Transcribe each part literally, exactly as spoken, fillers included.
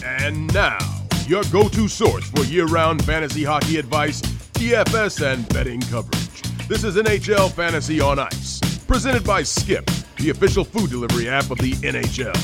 And now, your go-to source for year-round fantasy hockey advice, D F S, and betting coverage. This is N H L Fantasy on Ice, presented by Skip, the official food delivery app of the N H L.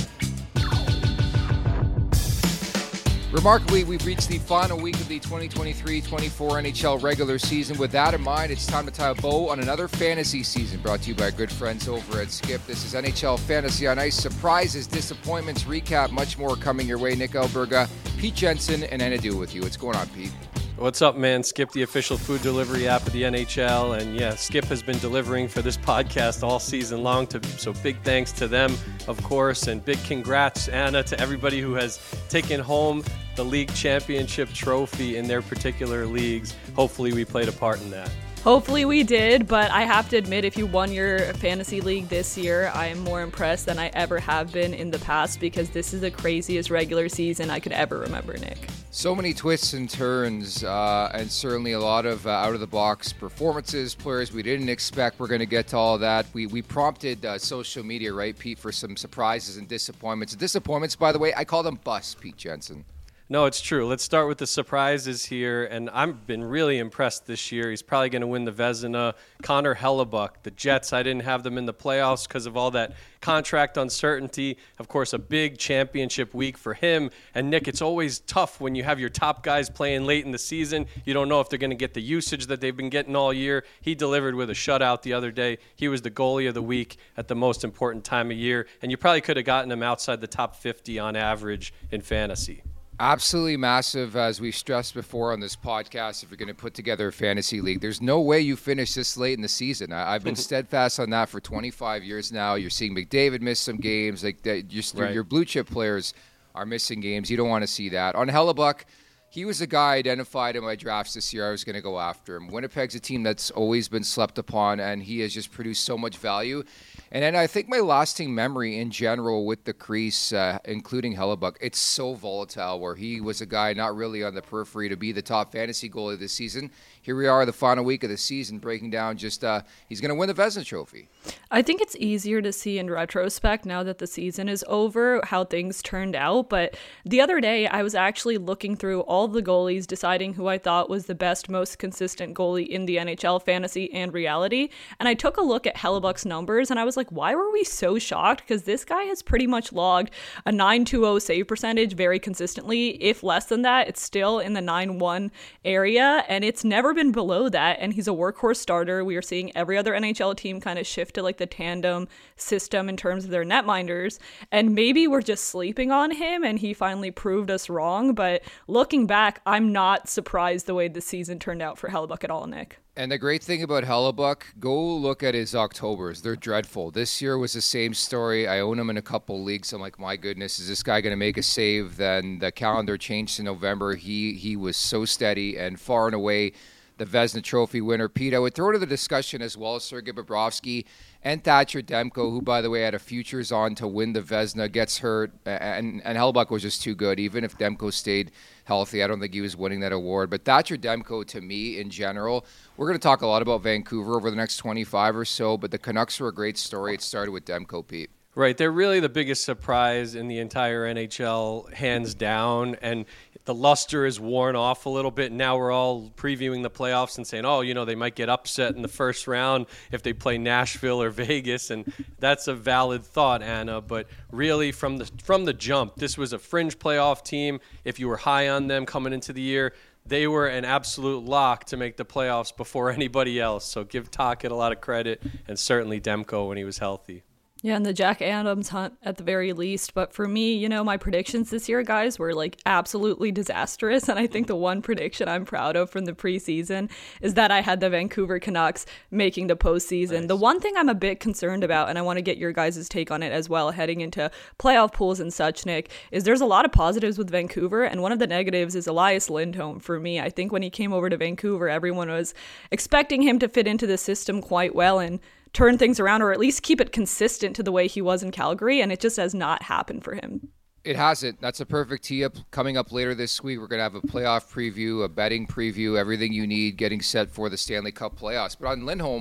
Remarkably, we've reached the final week of the twenty twenty-three twenty-four N H L regular season. With that in mind, it's time to tie a bow on another fantasy season, brought to you by our good friends over at Skip. This is N H L Fantasy on Ice. Surprises, disappointments, recap, much more coming your way. Nick Alberga, Pete Jensen, and Anna Dew with you. What's going on, Pete? What's up, man? Skip, the official food delivery app of the N H L. And yeah, Skip has been delivering for this podcast all season long. To, so big thanks to them, of course. And big congrats, Anna, to everybody who has taken home the league championship trophy in their particular leagues. Hopefully we played a part in that. Hopefully we did, but I have to admit, if you won your fantasy league this year, I am more impressed than I ever have been in the past, because this is the craziest regular season I could ever remember, Nick. So many twists and turns, uh, and certainly a lot of uh, out-of-the-box performances, players we didn't expect. We're going to get to all that. We we prompted uh, social media, right, Pete, for some surprises and disappointments. Disappointments, by the way, I call them busts, Pete Jensen. No, it's true. Let's start with the surprises here, and I've been really impressed this year. He's probably going to win the Vezina. Connor Hellebuyck, the Jets, I didn't have them in the playoffs because of all that contract uncertainty. Of course, a big championship week for him. And, Nick, it's always tough when you have your top guys playing late in the season. You don't know if they're going to get the usage that they've been getting all year. He delivered with a shutout the other day. He was the goalie of the week at the most important time of year, and you probably could have gotten him outside the top fifty on average in fantasy. Absolutely massive, as we've stressed before on this podcast. If you're going to put together a fantasy league, there's no way you finish this late in the season. I, I've been steadfast on that for twenty-five years now. You're seeing McDavid miss some games. Like that, your, right. your blue chip players are missing games. You don't want to see that. On Hellebuyck, he was a guy identified in my drafts this year. I was going to go after him. Winnipeg's a team that's always been slept upon, and he has just produced so much value. And then I think my lasting memory in general with the crease, uh, including Hellebuyck, it's so volatile, where he was a guy not really on the periphery to be the top fantasy goalie this season. Here we are, the final week of the season, breaking down just uh, he's going to win the Vezina Trophy. I think it's easier to see in retrospect now that the season is over how things turned out. But the other day, I was actually looking through all the goalies, deciding who I thought was the best, most consistent goalie in the N H L, fantasy and reality. And I took a look at Hellebuyck's numbers, and I was like, why were we so shocked? Because this guy has pretty much logged a nine twenty save percentage very consistently. If less than that, it's still in the nine one area, and it's never been below that. And he's a workhorse starter. We are seeing every other N H L team kind of shift to like the tandem system in terms of their netminders, and maybe we're just sleeping on him and he finally proved us wrong. But looking back, I'm not surprised the way the season turned out for Hellebuyck at all, Nick. And the great thing about Hellebuyck, go look at his Octobers. They're dreadful. This year was the same story. I own him in a couple leagues. I'm like, my goodness, is this guy going to make a save? Then the calendar changed to November. He he was so steady and far and away the Vezina Trophy winner. Pete, I would throw to the discussion as well as Sergei Bobrovsky and Thatcher Demko, who, by the way, had a futures on to win the Vezina, gets hurt, and, and Hellebuyck was just too good. Even if Demko stayed healthy, I don't think he was winning that award. But Thatcher Demko, to me, in general, we're going to talk a lot about Vancouver over the next twenty-five or so, but the Canucks were a great story. It started with Demko, Pete. Right, they're really the biggest surprise in the entire N H L, hands down, and the luster is worn off a little bit. Now we're all previewing the playoffs and saying, oh, you know, they might get upset in the first round if they play Nashville or Vegas, and that's a valid thought, Anna, but really from the from the jump, this was a fringe playoff team. If you were high on them coming into the year, they were an absolute lock to make the playoffs before anybody else, so give Tocchet a lot of credit, and certainly Demko when he was healthy. Yeah, and the Jack Adams hunt at the very least. But for me, you know, my predictions this year, guys, were like absolutely disastrous. And I think the one prediction I'm proud of from the preseason is that I had the Vancouver Canucks making the postseason. Nice. The one thing I'm a bit concerned about, and I want to get your guys' take on it as well, heading into playoff pools and such, Nick, is there's a lot of positives with Vancouver. And one of the negatives is Elias Lindholm for me. I think when he came over to Vancouver, everyone was expecting him to fit into the system quite well and turn things around, or at least keep it consistent to the way he was in Calgary, and it just has not happened for him. It hasn't. That's a perfect tee-up. Coming up later this week, we're going to have a playoff preview, a betting preview, everything you need getting set for the Stanley Cup playoffs. But on Lindholm,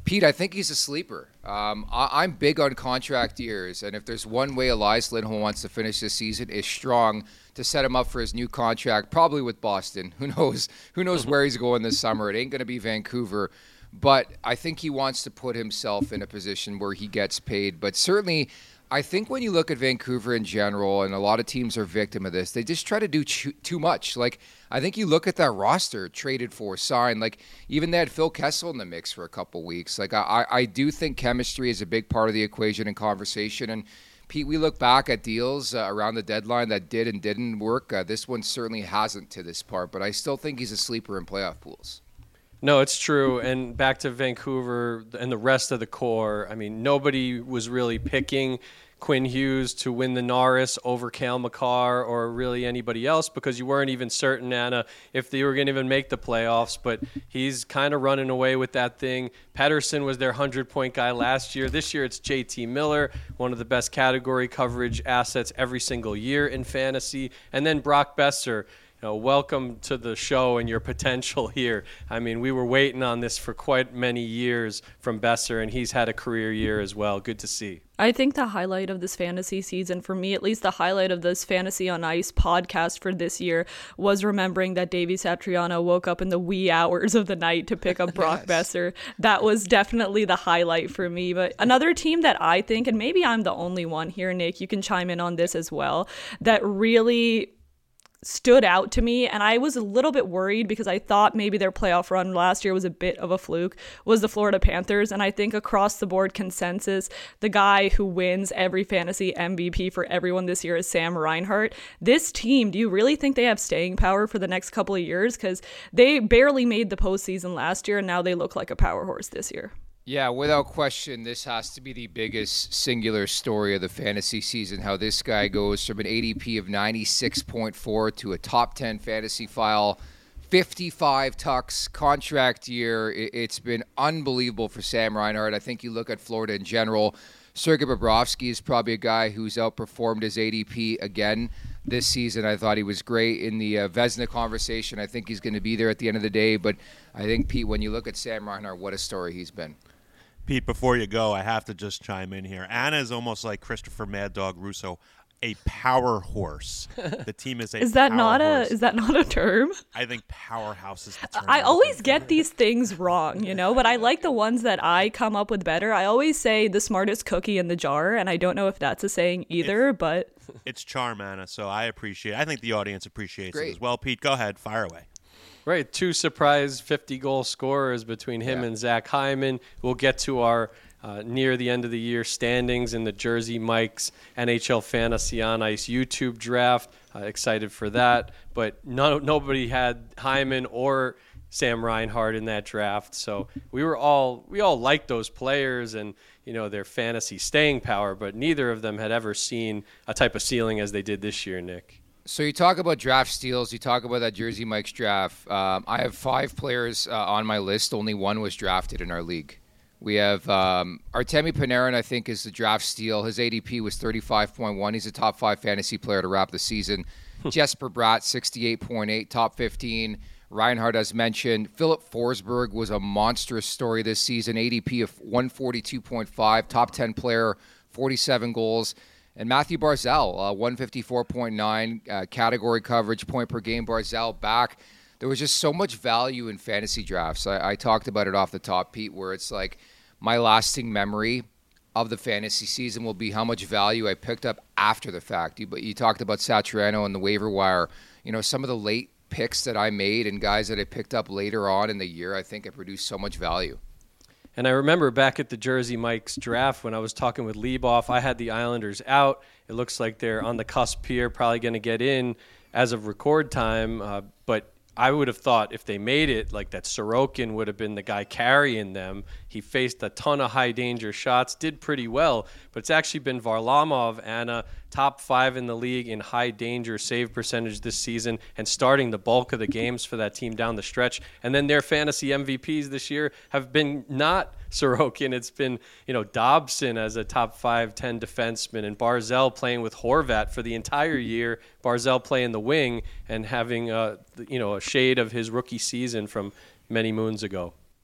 Pete, I think he's a sleeper. Um, I, I'm big on contract years, and if there's one way Elias Lindholm wants to finish this season, is strong to set him up for his new contract, probably with Boston. Who knows? Who knows where he's going this summer? It ain't going to be Vancouver. But I think he wants to put himself in a position where he gets paid. But certainly, I think when you look at Vancouver in general, and a lot of teams are victim of this, they just try to do ch- too much. Like, I think you look at that roster traded for, signed, like even they had Phil Kessel in the mix for a couple weeks. Like, I, I do think chemistry is a big part of the equation and conversation. And Pete, we look back at deals uh, around the deadline that did and didn't work. Uh, this one certainly hasn't to this part, but I still think he's a sleeper in playoff pools. No, it's true. And back to Vancouver and the rest of the core, I mean, nobody was really picking Quinn Hughes to win the Norris over Cale Makar or really anybody else because you weren't even certain, Anna, if they were going to even make the playoffs. But he's kind of running away with that thing. Pettersson was their hundred-point guy last year. This year it's J T Miller, one of the best category coverage assets every single year in fantasy. And then Brock Besser. You know, welcome to the show and your potential here. I mean, we were waiting on this for quite many years from Besser, and he's had a career year as well. Good to see. I think the highlight of this fantasy season, for me at least, the highlight of this Fantasy on Ice podcast for this year was remembering that Davey Satriano woke up in the wee hours of the night to pick up Brock yes. Besser. That was definitely the highlight for me. But another team that I think, and maybe I'm the only one here, Nick, you can chime in on this as well, that really stood out to me, and I was a little bit worried because I thought maybe their playoff run last year was a bit of a fluke, was the Florida Panthers. And I think across the board consensus, the guy who wins every fantasy M V P for everyone this year is Sam Reinhart. This team, do you really think they have staying power for the next couple of years? Because they barely made the postseason last year, and now they look like a power horse this year. Yeah, without question, this has to be the biggest singular story of the fantasy season, how this guy goes from an A D P of ninety-six point four to a top ten fantasy file, fifty-five tucks, contract year. It's been unbelievable for Sam Reinhart. I think you look at Florida in general, Sergei Bobrovsky is probably a guy who's outperformed his A D P again this season. I thought he was great in the uh, Vezina conversation. I think he's going to be there at the end of the day. But I think, Pete, when you look at Sam Reinhart, what a story he's been. Pete, before you go, I have to just chime in here. Anna is almost like Christopher Mad Dog Russo, a power horse. The team is a is that power not horse. a is that not a term? I think powerhouse is the term. I always get these things wrong, you know, but I like the ones that I come up with better. I always say the smartest cookie in the jar, and I don't know if that's a saying either, it's, but it's charm, Anna. So I appreciate. I think the audience appreciates Great. it as well. Pete, go ahead, fire away. Right, two surprise fifty-goal scorers between him yeah. and Zach Hyman. We'll get to our uh, near the end of the year standings in the Jersey Mike's N H L Fantasy on Ice YouTube draft. Uh, excited for that. But no, nobody had Hyman or Sam Reinhart in that draft. So we were all we all liked those players and you know their fantasy staying power, but neither of them had ever seen a type of ceiling as they did this year, Nick. So you talk about draft steals. You talk about that Jersey Mike's draft. Um, I have five players uh, on my list. Only one was drafted in our league. We have um, Artemi Panarin, I think, is the draft steal. His A D P was thirty-five point one. He's a top five fantasy player to wrap the season. Jesper Bratt, sixty-eight point eight, top fifteen. Reinhart, as mentioned. Philip Forsberg was a monstrous story this season. A D P of one forty-two point five, top ten player, forty-seven goals. And Matthew Barzal, uh, one fifty-four point nine, uh, category coverage, point per game. Barzal back. There was just so much value in fantasy drafts. I, I talked about it off the top, Pete, where it's like my lasting memory of the fantasy season will be how much value I picked up after the fact. You, but you talked about Satriano and the waiver wire. You know, some of the late picks that I made and guys that I picked up later on in the year, I think I produced so much value. And I remember back at the Jersey Mike's draft when I was talking with Lieboff, I had the Islanders out. It looks like they're on the cusp here, probably going to get in as of record time. Uh, but I would have thought if they made it, like that Sorokin would have been the guy carrying them. He faced a ton of high-danger shots, did pretty well. But it's actually been Varlamov, Anna, top five in the league in high-danger save percentage this season and starting the bulk of the games for that team down the stretch. And then their fantasy M V Ps this year have been not Sorokin. It's been, you know, Dobson as a top five, ten defenseman and Barzal playing with Horvat for the entire year. Barzal playing the wing and having, uh, you know, a shade of his rookie season from many moons ago.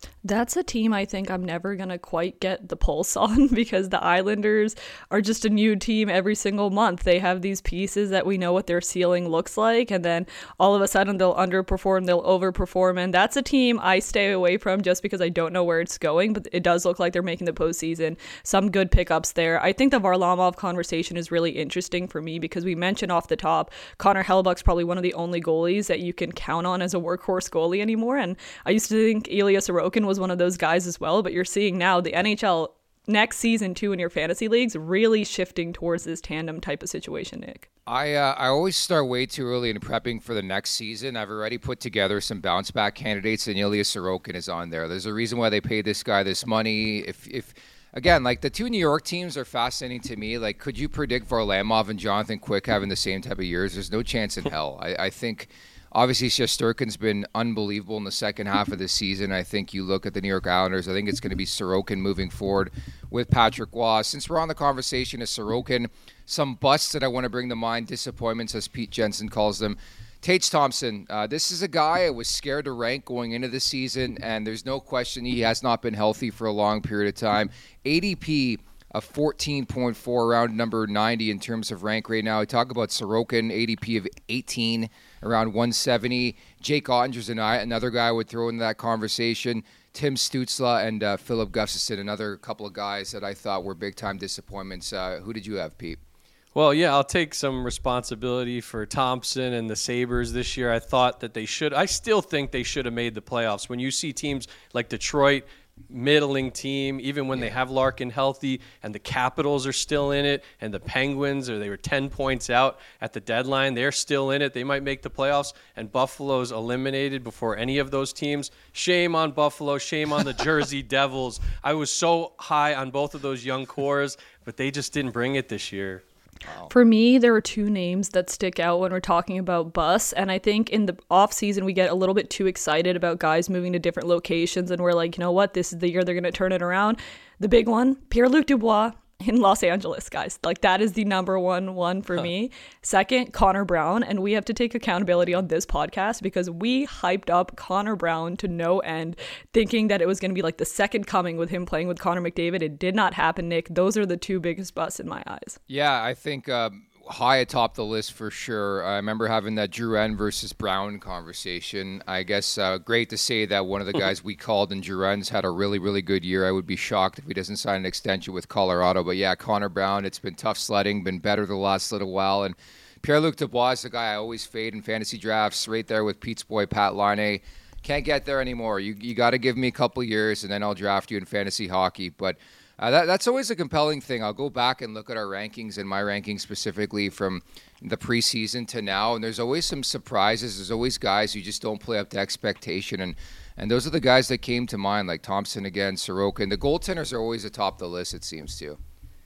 That's a team I think I'm never going to quite get the pulse on because the Islanders are just a new team every single month. They have these pieces that we know what their ceiling looks like, and then all of a sudden they'll underperform, they'll overperform, and that's a team I stay away from just because I don't know where it's going, but it does look like they're making the postseason. Some good pickups there. I think the Varlamov conversation is really interesting for me because we mentioned off the top, Connor Hellebuyck's probably one of the only goalies that you can count on as a workhorse goalie anymore, and I used to think Ilya Sorokin was one of those guys as well, but you're seeing now the N H L next season too in your fantasy leagues really shifting towards this tandem type of situation, Nick. I uh, I always start way too early in prepping for the next season. I've already put together some bounce back candidates, and Ilya Sorokin is on there. There's a reason why they paid this guy this money. If if again, like the two New York teams are fascinating to me. Like, could you predict Varlamov and Jonathan Quick having the same type of years? There's no chance in hell. I, I think. Obviously, Shesterkin's been unbelievable in the second half of the season. I think you look at the New York Islanders, I think it's going to be Sorokin moving forward with Patrick Roy. Since we're on the conversation of Sorokin, some busts that I want to bring to mind, disappointments as Pete Jensen calls them. Tage Thompson, uh, this is a guy I was scared to rank going into the season, and there's no question he has not been healthy for a long period of time. A D P of fourteen point four, around number ninety in terms of rank right now. I talk about Sorokin, A D P of eighteen, around one seventy. Jake Ottinger's another guy I would throw into that conversation. Tim Stützle and uh, Philip Gustafsson, another couple of guys that I thought were big-time disappointments. Uh, who did you have, Pete? Well, yeah, I'll take some responsibility for Thompson and the Sabres this year. I thought that they should. I still think they should have made the playoffs. When you see teams like Detroit, middling team, even when yeah. they have Larkin healthy, and the Capitals are still in it, and the Penguins, or they were ten points out at the deadline, they're still in it. They might make the playoffs, and Buffalo's eliminated before any of those teams. Shame on Buffalo. Shame on the Jersey Devils. I was so high on both of those young cores, but they just didn't bring it this year. Wow. For me, there are two names that stick out when we're talking about bus, and I think in the off season we get a little bit too excited about guys moving to different locations, and we're like, you know what, this is the year they're going to turn it around. The big one, Pierre-Luc Dubois in Los Angeles, guys. Like, that is the number one one for huh. me. Second, Connor Brown, and we have to take accountability on this podcast because we hyped up Connor Brown to no end, thinking that it was going to be like the second coming with him playing with Connor McDavid. It did not happen, Nick. Those are the two biggest busts in my eyes. Yeah, I think um, high atop the list for sure. I remember having that Drouin versus Brown conversation. I guess uh, great to say that one of the guys we called in Drouin's had a really, really good year. I would be shocked if he doesn't sign an extension with Colorado. But yeah, Connor Brown, it's been tough sledding, been better the last little while. And Pierre-Luc Dubois is the guy I always fade in fantasy drafts, right there with Pete's boy Pat Laine. Can't get there anymore. You you got to give me a couple years, and then I'll draft you in fantasy hockey. But Uh, that, that's always a compelling thing. I'll go back and look at our rankings and my rankings specifically from the preseason to now, and there's always some surprises. There's always guys who just don't play up to expectation, and, and those are the guys that came to mind, like Thompson again, Sorokin. The goaltenders are always atop the list, it seems to.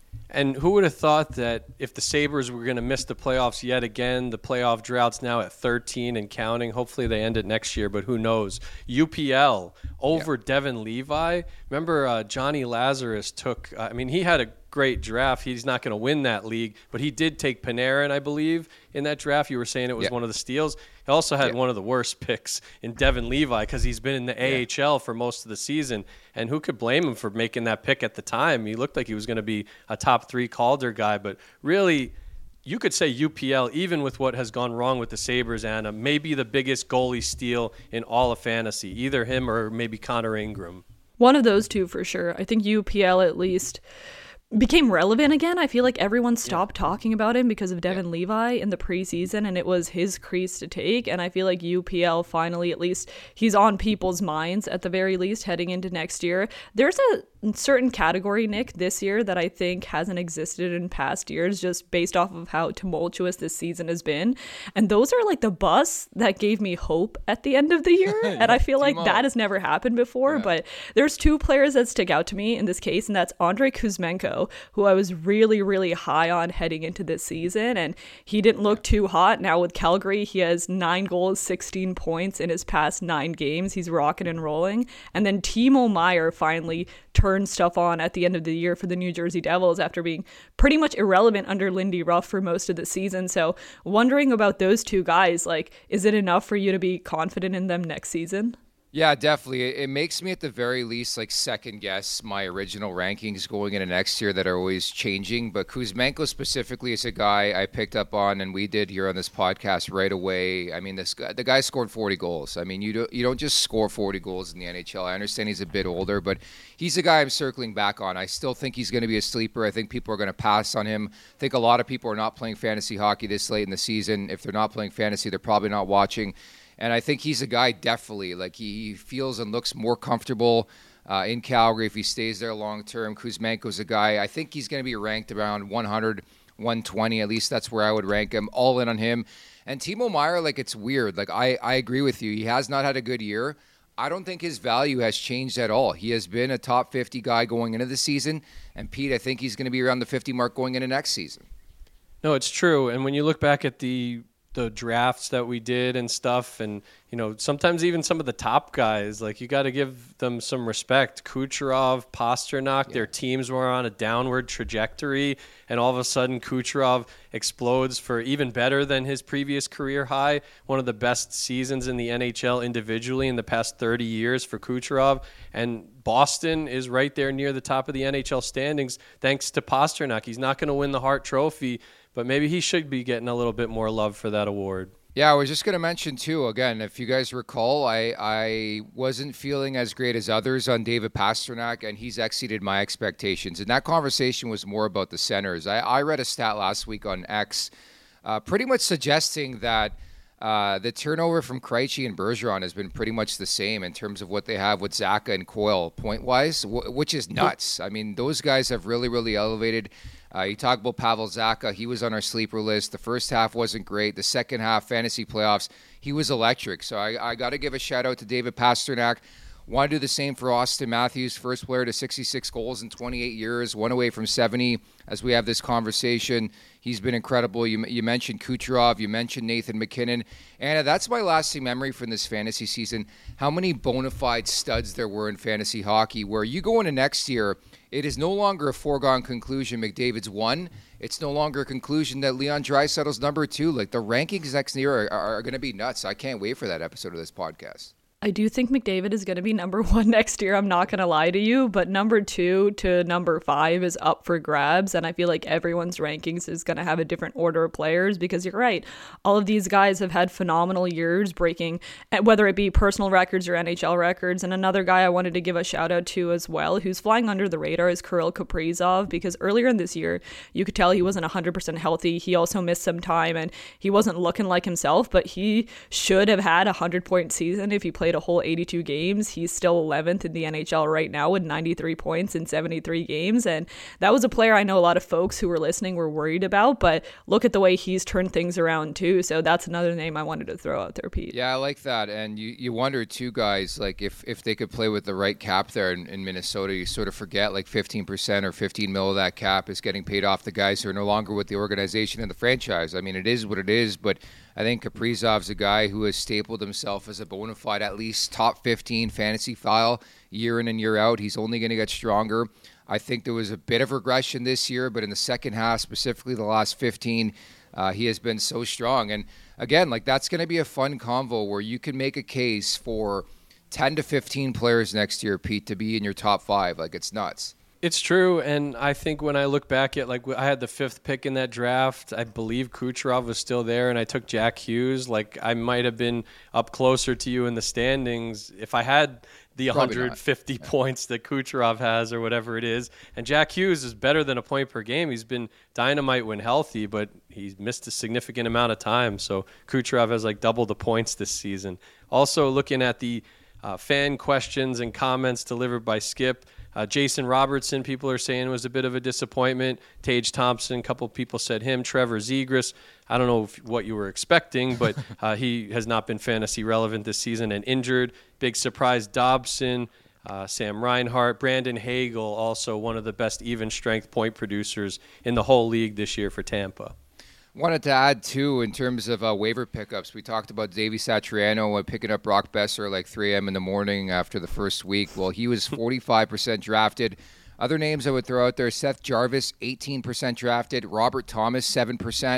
And who would have thought that if the Sabres were going to miss the playoffs yet again, the playoff drought's now at thirteen and counting. Hopefully they end it next year, but who knows? U P L over yeah. Devin Levi. Remember uh, Johnny Lazarus took, uh, I mean, he had a great draft. He's not going to win that league, but he did take Panarin, I believe, in that draft. You were saying it was yeah. one of the steals. He also had yeah. one of the worst picks in Devin Levi because he's been in the yeah. A H L for most of the season. And who could blame him for making that pick at the time? He looked like he was going to be a top three Calder guy, but really, you could say U P L, even with what has gone wrong with the Sabres, Anna, maybe the biggest goalie steal in all of fantasy, either him or maybe Connor Ingram. One of those two for sure. I think U P L at least became relevant again. I feel like everyone stopped yeah. talking about him because of Devin yeah. Levi in the preseason, and it was his crease to take. And I feel like U P L finally, at least, he's on people's minds at the very least heading into next year. There's a certain category, Nick, this year that I think hasn't existed in past years just based off of how tumultuous this season has been. And those are like the busts that gave me hope at the end of the year. yeah, and I feel like that has never happened before. Yeah. But there's two players that stick out to me in this case, and that's Andrei Kuzmenko, who I was really, really high on heading into this season. And he didn't look too hot. Now with Calgary, he has nine goals, sixteen points in his past nine games. He's rocking and rolling. And then Timo Meier finally turned stuff on at the end of the year for the New Jersey Devils after being pretty much irrelevant under Lindy Ruff for most of the season. So wondering about those two guys, like, is it enough for you to be confident in them next season? Yeah, definitely. It, it makes me at the very least like second guess my original rankings going into next year that are always changing. But Kuzmenko specifically is a guy I picked up on, and we did here on this podcast right away. I mean, this guy, the guy scored forty goals. I mean, you don't you don't just score forty goals in the N H L. I understand he's a bit older, but he's a guy I'm circling back on. I still think he's going to be a sleeper. I think people are going to pass on him. I think a lot of people are not playing fantasy hockey this late in the season. If they're not playing fantasy, they're probably not watching. And I think he's a guy definitely, like he feels and looks more comfortable uh, in Calgary if he stays there long term. Kuzmenko's a guy, I think he's going to be ranked around one hundred, one twenty. At least that's where I would rank him. All in on him. And Timo Meier, like it's weird. Like I, I agree with you. He has not had a good year. I don't think his value has changed at all. He has been a top fifty guy going into the season. And Pete, I think he's going to be around the fifty mark going into next season. No, it's true. And when you look back at the the drafts that we did and stuff, and you know, sometimes even some of the top guys, like you got to give them some respect. Kucherov, Pasternak, yeah. Their teams were on a downward trajectory, and all of a sudden Kucherov explodes for even better than his previous career high. One of the best seasons in the N H L individually in the past thirty years for Kucherov, and Boston is right there near the top of the N H L standings thanks to Pasternak. He's not going to win the Hart Trophy, but maybe he should be getting a little bit more love for that award. Yeah, I was just going to mention, too, again, if you guys recall, I, I wasn't feeling as great as others on David Pasternak, and he's exceeded my expectations. And that conversation was more about the centers. I, I read a stat last week on X uh, pretty much suggesting that uh, the turnover from Krejci and Bergeron has been pretty much the same in terms of what they have with Zacha and Coyle point-wise, w- which is nuts. I mean, those guys have really, really elevated. Uh, you talk about Pavel Zacha. He was on our sleeper list. The first half wasn't great. The second half, fantasy playoffs, he was electric. So I, I got to give a shout-out to David Pasternak. Want to do the same for Austin Matthews, first player to sixty-six goals in twenty-eight years, one away from seventy as we have this conversation. He's been incredible. You, you mentioned Kucherov. You mentioned Nathan MacKinnon. Anna, that's my lasting memory from this fantasy season, how many bona fide studs there were in fantasy hockey, where you go into next year, it is no longer a foregone conclusion McDavid's one. It's no longer a conclusion that Leon Draisaitl's number two. Like, the rankings next year are, are, are going to be nuts. I can't wait for that episode of this podcast. I do think McDavid is going to be number one next year. I'm not going to lie to you, but number two to number five is up for grabs. And I feel like everyone's rankings is going to have a different order of players, because you're right. All of these guys have had phenomenal years breaking, whether it be personal records or N H L records. And another guy I wanted to give a shout out to as well, who's flying under the radar, is Kirill Kaprizov, because earlier in this year, you could tell he wasn't one hundred percent healthy. He also missed some time and he wasn't looking like himself, but he should have had a hundred point season if he played a whole eighty-two games. He's still eleventh in the N H L right now with ninety-three points in seventy-three games. And that was a player I know a lot of folks who were listening were worried about, but look at the way he's turned things around too. So that's another name I wanted to throw out there, Pete. Yeah, I like that. And you, you wonder too, guys, like if, if they could play with the right cap there in, in Minnesota, you sort of forget like fifteen percent or fifteen mil of that cap is getting paid off the guys who are no longer with the organization and the franchise. I mean, it is what it is, but I think Kaprizov's a guy who has stapled himself as a bona fide, at least top fifteen fantasy file year in and year out. He's only going to get stronger. I think there was a bit of regression this year, but in the second half, specifically the last fifteen, uh, he has been so strong. And again, like that's going to be a fun convo where you can make a case for ten to fifteen players next year, Pete, to be in your top five. Like, it's nuts. It's true, and I think when I look back at, like, I had the fifth pick in that draft, I believe Kucherov was still there, and I took Jack Hughes. Like, I might have been up closer to you in the standings if I had the one hundred fifty yeah. points that Kucherov has or whatever it is. And Jack Hughes is better than a point per game. He's been dynamite when healthy, but he's missed a significant amount of time. So Kucherov has, like, double the points this season. Also, looking at the uh, fan questions and comments delivered by Skip, Uh, Jason Robertson, people are saying, was a bit of a disappointment. Tage Thompson, a couple people said him. Trevor Zegras, I don't know if, what you were expecting, but uh, he has not been fantasy relevant this season and injured. Big surprise, Dobson, uh, Sam Reinhart, Brandon Hagel, also one of the best even strength point producers in the whole league this year for Tampa. Wanted to add, too, in terms of uh, waiver pickups, we talked about Davey Satriano uh, picking up Brock Besser like three a.m. in the morning after the first week. Well, he was forty-five percent drafted. Other names I would throw out there, Seth Jarvis, eighteen percent drafted. Robert Thomas, seven percent.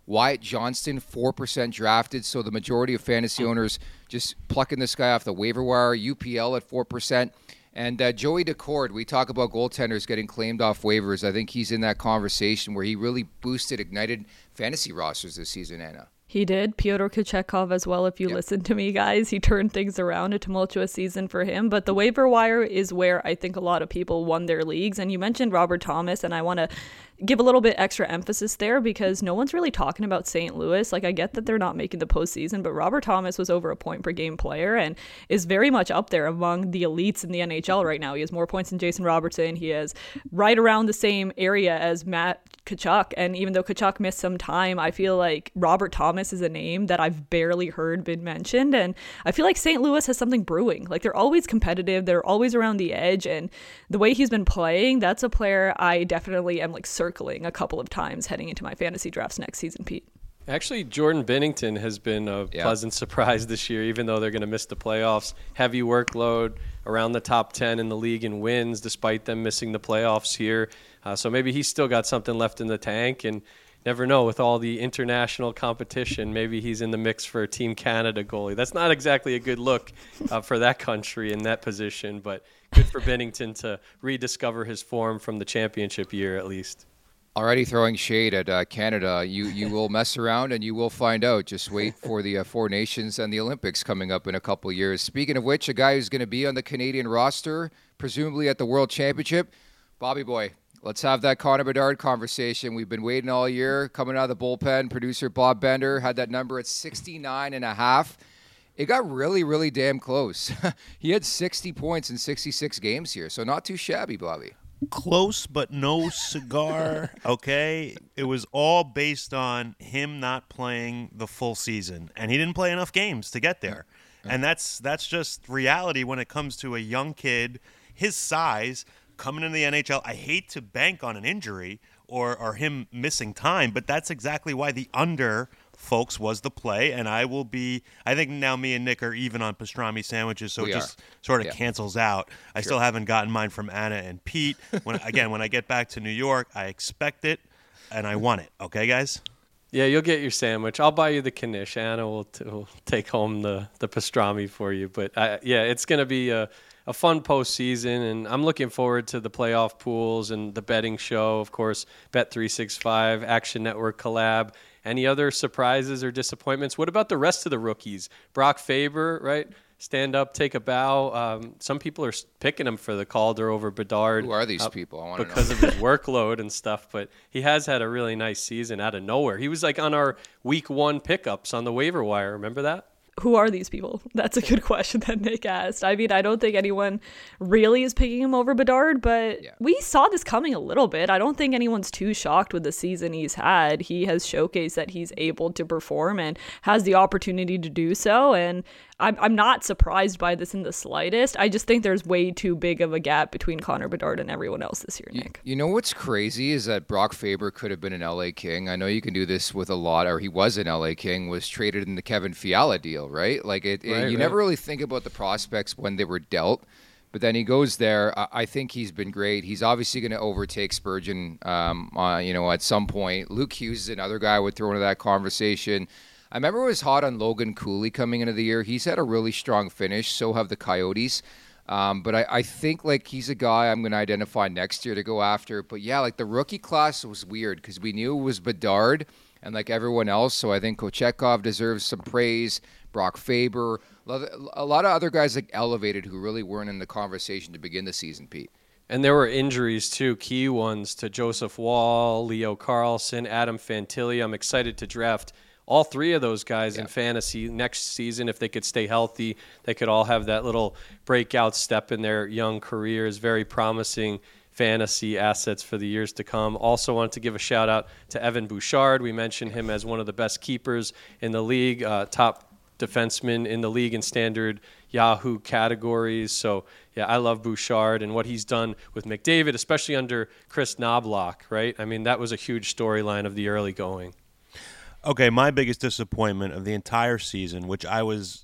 Wyatt Johnston, four percent drafted, so the majority of fantasy owners just plucking this guy off the waiver wire. U P L at four percent. And uh, Joey Decord, we talk about goaltenders getting claimed off waivers. I think he's in that conversation where he really boosted, ignited fantasy rosters this season, Anna. He did. Pyotr Kochetkov as well, if you yep. listen to me, guys. He turned things around, a tumultuous season for him. But the waiver wire is where I think a lot of people won their leagues. And you mentioned Robert Thomas, and I want to give a little bit extra emphasis there because no one's really talking about Saint Louis. Like, I get that they're not making the postseason, but Robert Thomas was over a point per game player and is very much up there among the elites in the N H L right now. He has more points than Jason Robertson. He is right around the same area as Matt Tkachuk. And even though Tkachuk missed some time, I feel like Robert Thomas is a name that I've barely heard been mentioned. And I feel like Saint Louis has something brewing. Like, they're always competitive. They're always around the edge. And the way he's been playing, that's a player I definitely am like circling a couple of times heading into my fantasy drafts next season, Pete. Actually, Jordan Binnington has been a yeah. pleasant surprise this year, even though they're going to miss the playoffs. Heavy workload, around the top ten in the league in wins, despite them missing the playoffs here. Uh, so maybe he's still got something left in the tank, and never know, with all the international competition, maybe he's in the mix for a Team Canada goalie. That's not exactly a good look uh, for that country in that position, but good for Binnington to rediscover his form from the championship year at least. Already throwing shade at uh, Canada. You you will mess around and you will find out. Just wait for the uh, Four Nations and the Olympics coming up in a couple years. Speaking of which, a guy who's going to be on the Canadian roster, presumably at the World Championship, Bobby Boy. Let's have that Connor Bedard conversation. We've been waiting all year. Coming out of the bullpen, producer Bob Bender had that number at sixty-nine and a half. It got really, really damn close. He had sixty points in sixty-six games here, so not too shabby, Bobby. Close, but no cigar, okay? It was all based on him not playing the full season, and he didn't play enough games to get there. And that's that's just reality when it comes to a young kid his size coming into the N H L. I hate to bank on an injury or, or him missing time, but that's exactly why the under, folks, was the play. And I will be – I think now me and Nick are even on pastrami sandwiches, so we it just are. sort of yeah. cancels out. I sure. still haven't gotten mine from Anna and Pete. When Again, when I get back to New York, I expect it, and I want it. Okay, guys? Yeah, you'll get your sandwich. I'll buy you the knish. Anna will, t- will take home the, the pastrami for you. But, I, yeah, it's going to be a – a fun postseason, and I'm looking forward to the playoff pools and the betting show, of course, Bet three sixty-five, Action Network collab. Any other surprises or disappointments? What about the rest of the rookies? Brock Faber, right? Stand up, take a bow. Um, some people are picking him for the Calder over Bedard. Who are these uh, people? I want to know. Because of his workload and stuff, but he has had a really nice season out of nowhere. He was like on our week one pickups on the waiver wire. Remember that? Who are these people? That's a good question that Nick asked. I mean, I don't think anyone really is picking him over Bedard, but yeah. we saw this coming a little bit. I don't think anyone's too shocked with the season he's had. He has showcased that he's able to perform and has the opportunity to do so, and I'm I'm not surprised by this in the slightest. I just think there's way too big of a gap between Connor Bedard and everyone else this year, Nick. You, you know what's crazy is that Brock Faber could have been an L A King. I know you can do this with a lot, or he was an L A King, was traded in the Kevin Fiala deal, right? Like it, it right, you right. never really think about the prospects when they were dealt, but then he goes there. I, I think he's been great. He's obviously going to overtake Spurgeon, um, uh, you know, at some point. Luke Hughes is another guy I would throw into that conversation. I remember it was hot on Logan Cooley coming into the year. He's had a really strong finish. So have the Coyotes. Um, but I, I think like he's a guy I'm going to identify next year to go after. But yeah, like the rookie class was weird because we knew it was Bedard and like everyone else. So I think Kochetkov deserves some praise. Brock Faber, a lot of other guys like elevated who really weren't in the conversation to begin the season, Pete. And there were injuries too, key ones to Joseph Wall, Leo Carlson, Adam Fantilli. I'm excited to draft all three of those guys yeah. in fantasy next season. If they could stay healthy, they could all have that little breakout step in their young careers. Very promising fantasy assets for the years to come. Also wanted to give a shout out to Evan Bouchard. We mentioned him as one of the best keepers in the league, uh, top defenseman in the league in standard Yahoo categories. So, yeah, I love Bouchard and what he's done with McDavid, especially under Chris Knobloch, right? I mean, that was a huge storyline of the early going. Okay, my biggest disappointment of the entire season, which I was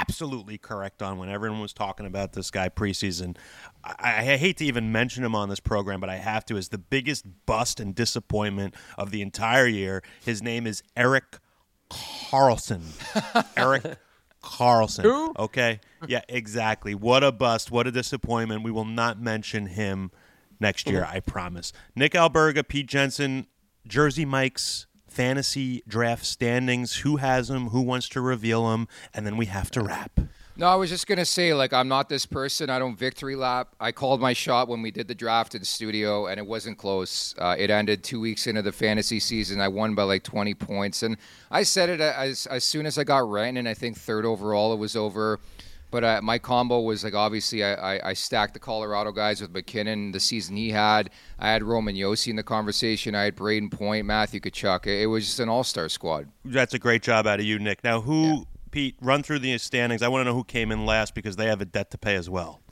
absolutely correct on when everyone was talking about this guy preseason. I, I hate to even mention him on this program, but I have to, as the biggest bust and disappointment of the entire year. His name is Erik Karlsson. Erik Karlsson. Who? Okay. Yeah, exactly. What a bust. What a disappointment. We will not mention him next year, I promise. Nick Alberga, Pete Jensen, Jersey Mike's fantasy draft standings. Who has them? Who wants to reveal them? And then we have to wrap. No, I was just going to say, like, I'm not this person. I don't victory lap. I called my shot when we did the draft in the studio, and it wasn't close. Uh, it ended two weeks into the fantasy season. I won by like twenty points. And I said it as, as soon as I got Renton, and I think third overall it was over. But uh, my combo was, like, obviously I, I, I stacked the Colorado guys with McKinnon, the season he had. I had Roman Josi in the conversation. I had Braden Point, Matthew Tkachuk. It was just an all-star squad. That's a great job out of you, Nick. Now, who, Yeah. Pete, run through the standings. I want to know who came in last because they have a debt to pay as well.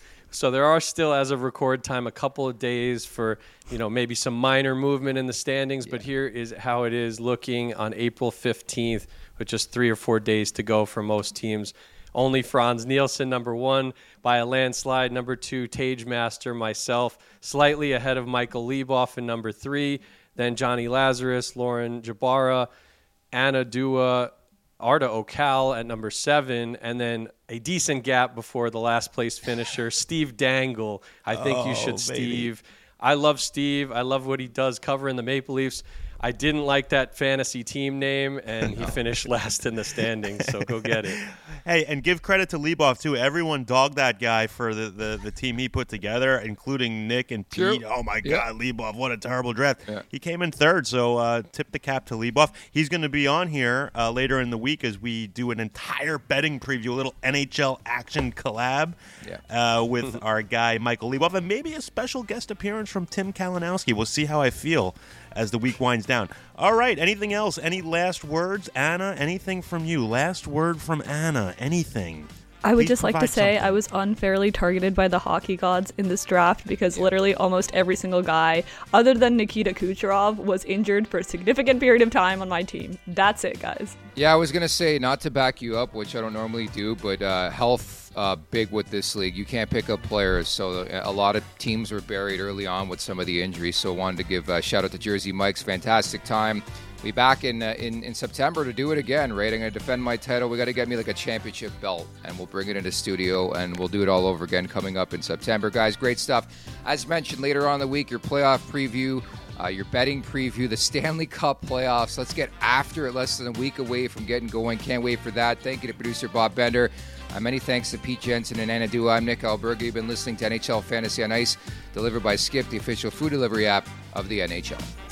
So there are still, as of record time, a couple of days for, you know, maybe some minor movement in the standings. Yeah. But here is how it is looking on April fifteenth with just three or four days to go for most teams. Only Franz Nielsen, number one, by a landslide. Number two, Tage Master, myself, slightly ahead of Michael Leboff in number three. Then Johnny Lazarus, Lauren Jabara, Anna Dua, Arda Okal at number seven, and then a decent gap before the last place finisher, Steve Dangle. I think oh, you should, baby. Steve. I love Steve. I love what he does covering the Maple Leafs. I didn't like that fantasy team name, and he no. finished last in the standings, so go get it. Hey, and give credit to Leboff, too. Everyone dogged that guy for the, the, the team he put together, including Nick and Pete. True. Oh, my Yeah. God, Leboff, what a terrible draft. Yeah. He came in third, so uh, tip the cap to Leboff. He's going to be on here uh, later in the week as we do an entire betting preview, a little N H L action collab Yeah. uh, with our guy Michael Leboff, and maybe a special guest appearance from Tim Kalinowski. We'll see how I feel as the week winds down. All right, anything else? Any last words? Anna, anything from you? Last word from Anna, anything? I would Please just like to provide say something. I was unfairly targeted by the hockey gods in this draft because literally almost every single guy, other than Nikita Kucherov, was injured for a significant period of time on my team. That's it, guys. Yeah, I was going to say, not to back you up, which I don't normally do, but uh, health uh, big with this league. You can't pick up players, so a lot of teams were buried early on with some of the injuries, so I wanted to give a shout out to Jersey Mike's fantastic time. Be back in, uh, in in September to do it again, right? I'm going to defend my title. We got to get me like a championship belt, and we'll bring it into studio, and we'll do it all over again coming up in September. Guys, great stuff. As mentioned, later on in the week, your playoff preview, uh, your betting preview, the Stanley Cup playoffs. Let's get after it, less than a week away from getting going. Can't wait for that. Thank you to producer Bob Bender. Uh, many thanks to Pete Jensen and Anna Dua. I'm Nick Alberga. You've been listening to N H L Fantasy on Ice, delivered by Skip, the official food delivery app of the N H L.